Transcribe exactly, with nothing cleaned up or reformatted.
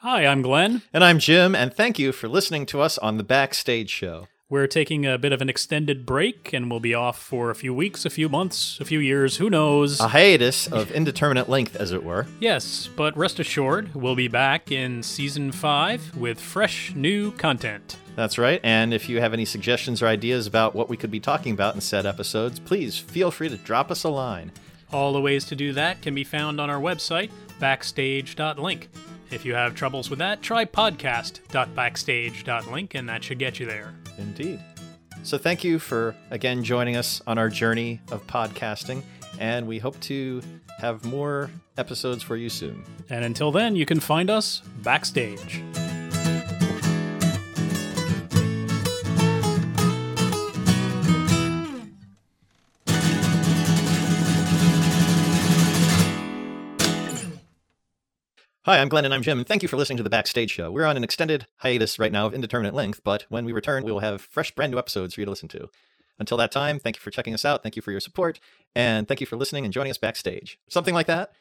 Hi, I'm Glenn. And I'm Jim, and thank you for listening to us on The Backstage Show. We're taking a bit of an extended break, and we'll be off for a few weeks, a few months, a few years, who knows? A hiatus of indeterminate length, as it were. Yes, but rest assured, we'll be back in Season five with fresh, new content. That's right, and if you have any suggestions or ideas about what we could be talking about in said episodes, please feel free to drop us a line. All the ways to do that can be found on our website, backstage dot link. If you have troubles with that, try podcast dot backstage dot link, and that should get you there. Indeed. So thank you for, again, joining us on our journey of podcasting, and we hope to have more episodes for you soon. And until then, you can find us backstage. Hi, I'm Glenn and I'm Jim, and thank you for listening to The Backstage Show. We're on an extended hiatus right now of indeterminate length, but when we return, we will have fresh, brand new episodes for you to listen to. Until that time, thank you for checking us out, thank you for your support, and thank you for listening and joining us backstage. Something like that.